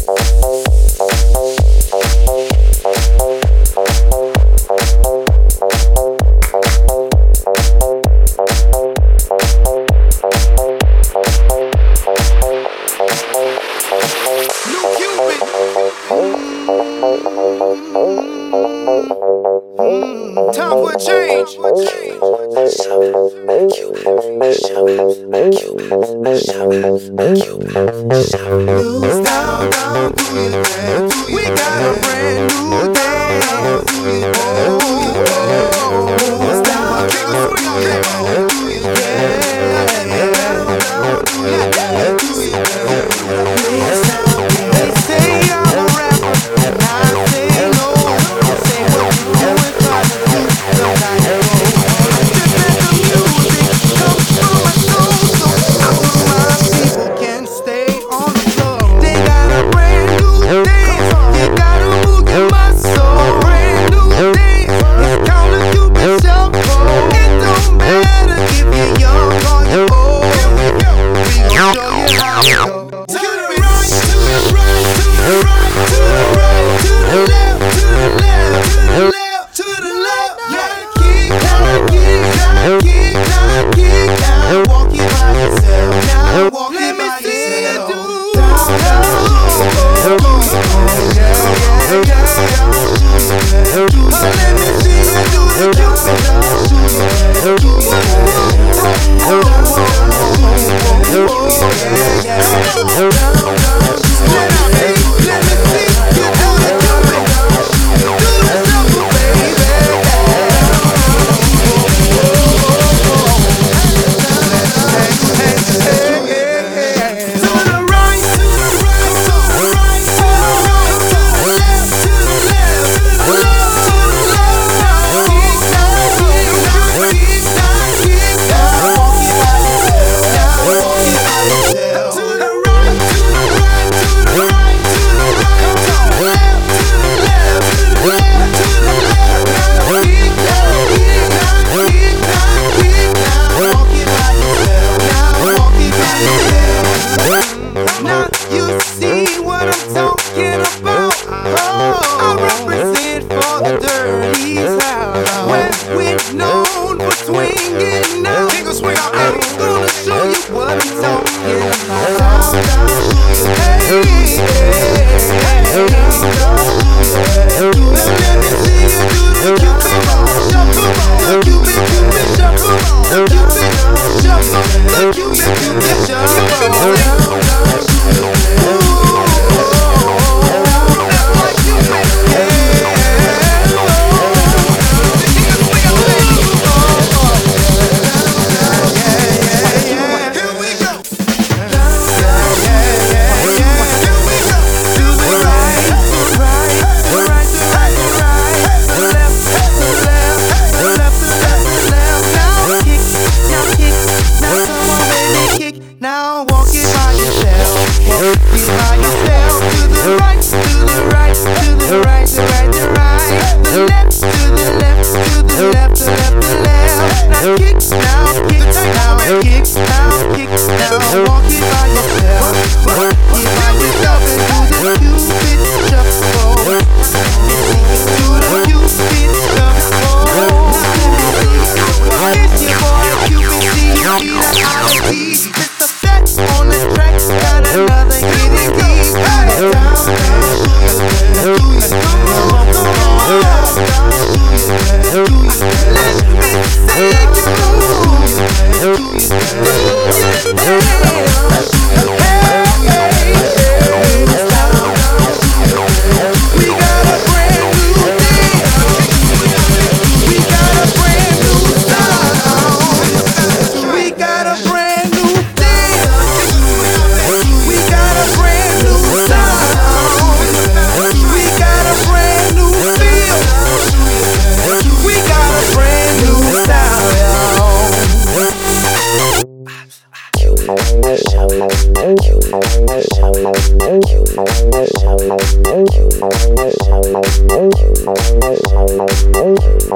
Time for a change. News down, down, do your thing. We got a brand new day. News down, kick a swing, come on. They say I'm a rapper, and I say no. Say what you do if I do, sometimes I go. Just let the music come from my soul, so all of my people can stay on the floor. They got a brand new dance, you gotta move your muscle. Brand new dance, it's called a Cupid shuffle. It don't matter if you're young or you're old. We gon' show you how it goes. To the right, to the right, to the right, to the right, to the left, to the left, to the left, to the left. Yeah, kick down, kick down, kick down, kick down. Walk it by yourself. Now walk it by yourself. Let me see you do the Cupid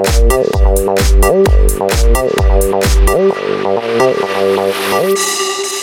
Hey.